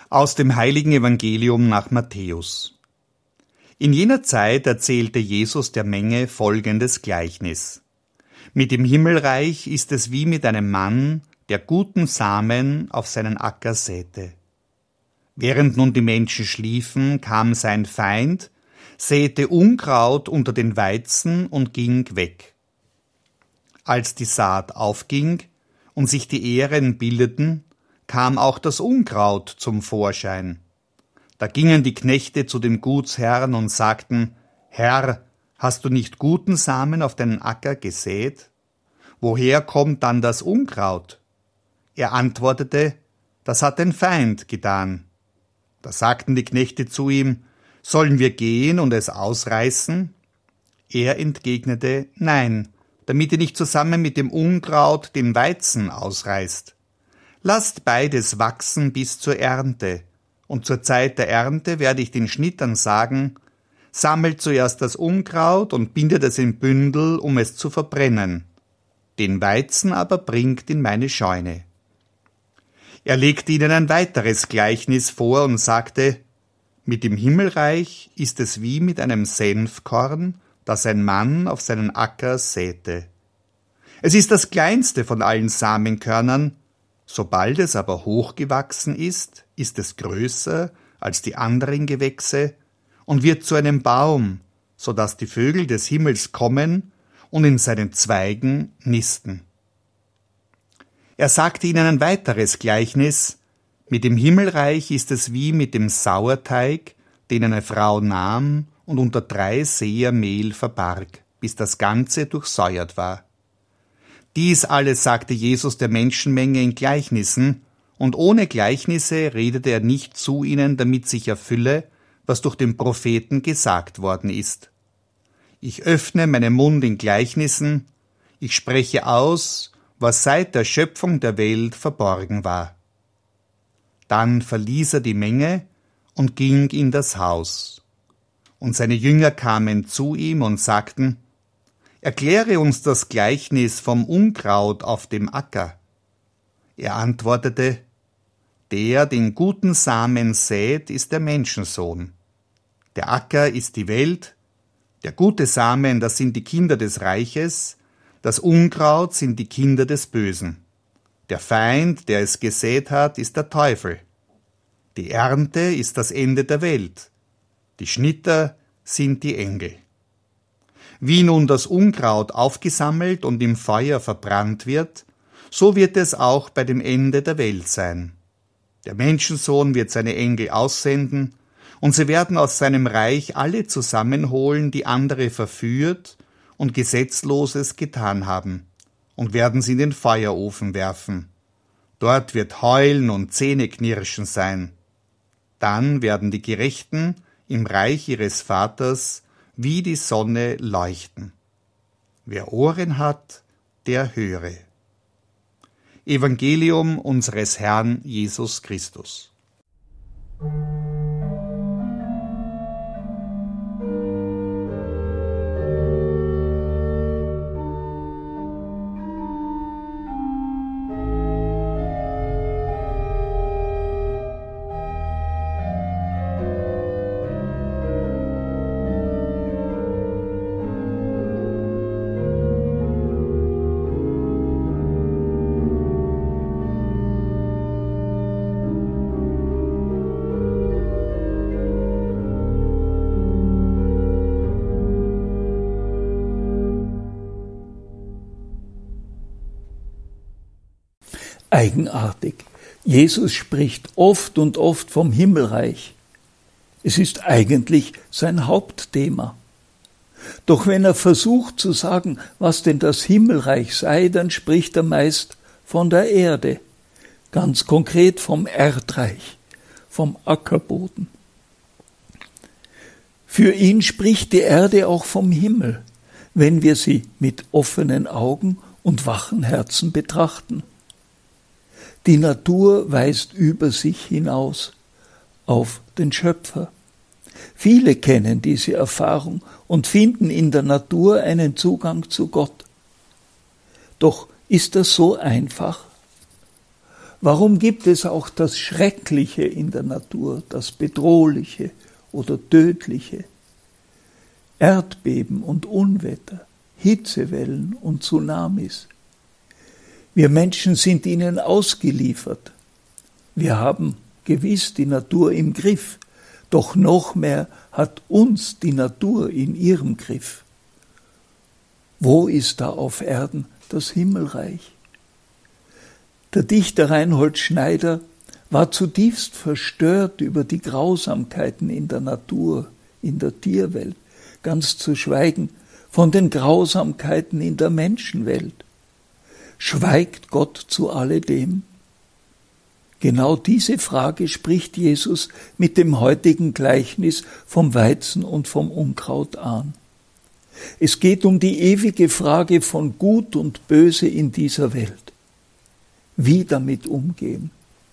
Aus dem heiligen Evangelium nach Matthäus. In jener Zeit erzählte Jesus der Menge folgendes Gleichnis. Mit dem Himmelreich ist es wie mit einem Mann, der guten Samen auf seinen Acker säte. Während nun die Menschen schliefen, kam sein Feind, säte Unkraut unter den Weizen und ging weg. Als die Saat aufging und sich die Ähren bildeten, kam auch das Unkraut zum Vorschein. Da gingen die Knechte zu dem Gutsherrn und sagten: Herr, hast du nicht guten Samen auf deinen Acker gesät? Woher kommt dann das Unkraut? Er antwortete: Das hat ein Feind getan. Da sagten die Knechte zu ihm: Sollen wir gehen und es ausreißen? Er entgegnete: Nein, damit ihr nicht zusammen mit dem Unkraut den Weizen ausreißt. Lasst beides wachsen bis zur Ernte, und zur Zeit der Ernte werde ich den Schnittern sagen: Sammelt zuerst das Unkraut und bindet es in Bündel, um es zu verbrennen. Den Weizen aber bringt in meine Scheune. Er legte ihnen ein weiteres Gleichnis vor und sagte: Mit dem Himmelreich ist es wie mit einem Senfkorn, das ein Mann auf seinen Acker säte. Es ist das kleinste von allen Samenkörnern. Sobald es aber hochgewachsen ist es größer als die anderen Gewächse und wird zu einem Baum, so dass die Vögel des Himmels kommen und in seinen Zweigen nisten. Er sagte ihnen ein weiteres Gleichnis: Mit dem Himmelreich ist es wie mit dem Sauerteig, den eine Frau nahm und unter 3 Seer Mehl verbarg, bis das Ganze durchsäuert war. Dies alles sagte Jesus der Menschenmenge in Gleichnissen, und ohne Gleichnisse redete er nicht zu ihnen, damit sich erfülle, was durch den Propheten gesagt worden ist. Ich öffne meinen Mund in Gleichnissen, ich spreche aus, was seit der Schöpfung der Welt verborgen war. Dann verließ er die Menge und ging in das Haus. Und seine Jünger kamen zu ihm und sagten: Erkläre uns das Gleichnis vom Unkraut auf dem Acker. Er antwortete: Der den guten Samen sät, ist der Menschensohn. Der Acker ist die Welt, der gute Samen, das sind die Kinder des Reiches, das Unkraut sind die Kinder des Bösen. Der Feind, der es gesät hat, ist der Teufel. Die Ernte ist das Ende der Welt. Die Schnitter sind die Engel. Wie nun das Unkraut aufgesammelt und im Feuer verbrannt wird, so wird es auch bei dem Ende der Welt sein. Der Menschensohn wird seine Engel aussenden, und sie werden aus seinem Reich alle zusammenholen, die andere verführt und Gesetzloses getan haben, und werden sie in den Feuerofen werfen. Dort wird Heulen und Zähneknirschen sein. Dann werden die Gerechten im Reich ihres Vaters wie die Sonne leuchten. Wer Ohren hat, der höre. Evangelium unseres Herrn Jesus Christus. Eigenartig. Jesus spricht oft und oft vom Himmelreich. Es ist eigentlich sein Hauptthema. Doch wenn er versucht zu sagen, was denn das Himmelreich sei, dann spricht er meist von der Erde, ganz konkret vom Erdreich, vom Ackerboden. Für ihn spricht die Erde auch vom Himmel, wenn wir sie mit offenen Augen und wachen Herzen betrachten. Die Natur weist über sich hinaus auf den Schöpfer. Viele kennen diese Erfahrung und finden in der Natur einen Zugang zu Gott. Doch ist das so einfach? Warum gibt es auch das Schreckliche in der Natur, das Bedrohliche oder Tödliche? Erdbeben und Unwetter, Hitzewellen und Tsunamis. Wir Menschen sind ihnen ausgeliefert. Wir haben gewiss die Natur im Griff, doch noch mehr hat uns die Natur in ihrem Griff. Wo ist da auf Erden das Himmelreich? Der Dichter Reinhold Schneider war zutiefst verstört über die Grausamkeiten in der Natur, in der Tierwelt, ganz zu schweigen von den Grausamkeiten in der Menschenwelt. Schweigt Gott zu alledem? Genau diese Frage spricht Jesus mit dem heutigen Gleichnis vom Weizen und vom Unkraut an. Es geht um die ewige Frage von Gut und Böse in dieser Welt. Wie damit umgehen?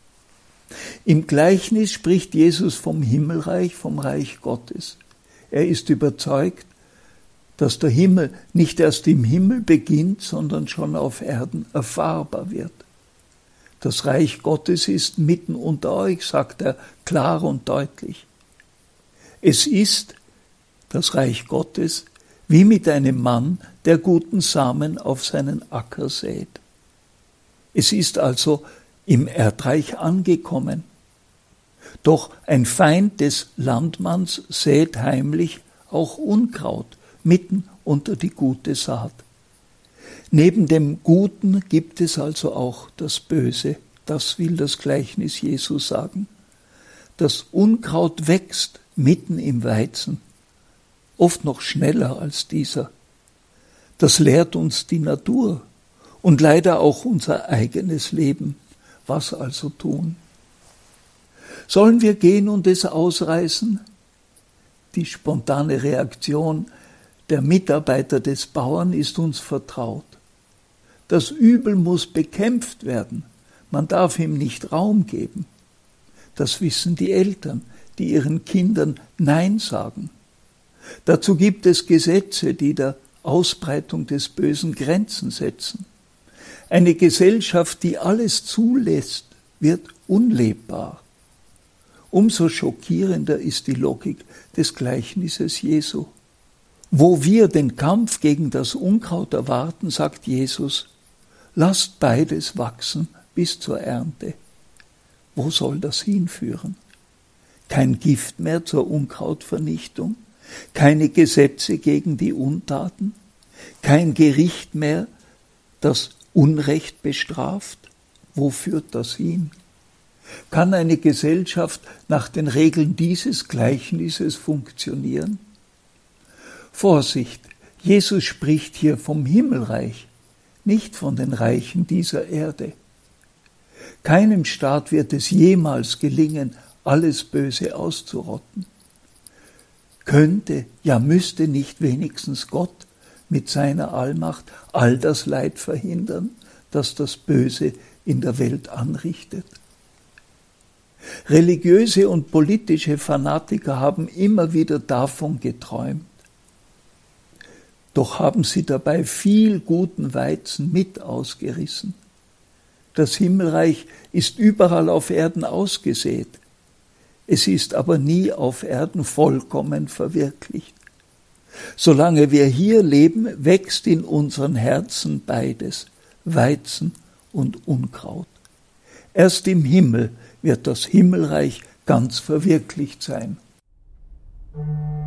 Im Gleichnis spricht Jesus vom Himmelreich, vom Reich Gottes. Er ist überzeugt, dass der Himmel nicht erst im Himmel beginnt, sondern schon auf Erden erfahrbar wird. Das Reich Gottes ist mitten unter euch, sagt er klar und deutlich. Es ist, das Reich Gottes, wie mit einem Mann, der guten Samen auf seinen Acker sät. Es ist also im Erdreich angekommen. Doch ein Feind des Landmanns sät heimlich auch Unkraut mitten unter die gute Saat. Neben dem Guten gibt es also auch das Böse, das will das Gleichnis Jesu sagen. Das Unkraut wächst mitten im Weizen, oft noch schneller als dieser. Das lehrt uns die Natur und leider auch unser eigenes Leben. Was also tun? Sollen wir gehen und es ausreißen? Die spontane Reaktion der Mitarbeiter des Bauern ist uns vertraut. Das Übel muss bekämpft werden. Man darf ihm nicht Raum geben. Das wissen die Eltern, die ihren Kindern Nein sagen. Dazu gibt es Gesetze, die der Ausbreitung des Bösen Grenzen setzen. Eine Gesellschaft, die alles zulässt, wird unlebbar. Umso schockierender ist die Logik des Gleichnisses Jesu. Wo wir den Kampf gegen das Unkraut erwarten, sagt Jesus, lasst beides wachsen bis zur Ernte. Wo soll das hinführen? Kein Gift mehr zur Unkrautvernichtung, keine Gesetze gegen die Untaten, kein Gericht mehr, das Unrecht bestraft. Wo führt das hin? Kann eine Gesellschaft nach den Regeln dieses Gleichnisses funktionieren? Vorsicht, Jesus spricht hier vom Himmelreich, nicht von den Reichen dieser Erde. Keinem Staat wird es jemals gelingen, alles Böse auszurotten. Könnte, ja müsste nicht wenigstens Gott mit seiner Allmacht all das Leid verhindern, das das Böse in der Welt anrichtet? Religiöse und politische Fanatiker haben immer wieder davon geträumt. Doch haben sie dabei viel guten Weizen mit ausgerissen. Das Himmelreich ist überall auf Erden ausgesät. Es ist aber nie auf Erden vollkommen verwirklicht. Solange wir hier leben, wächst in unseren Herzen beides, Weizen und Unkraut. Erst im Himmel wird das Himmelreich ganz verwirklicht sein.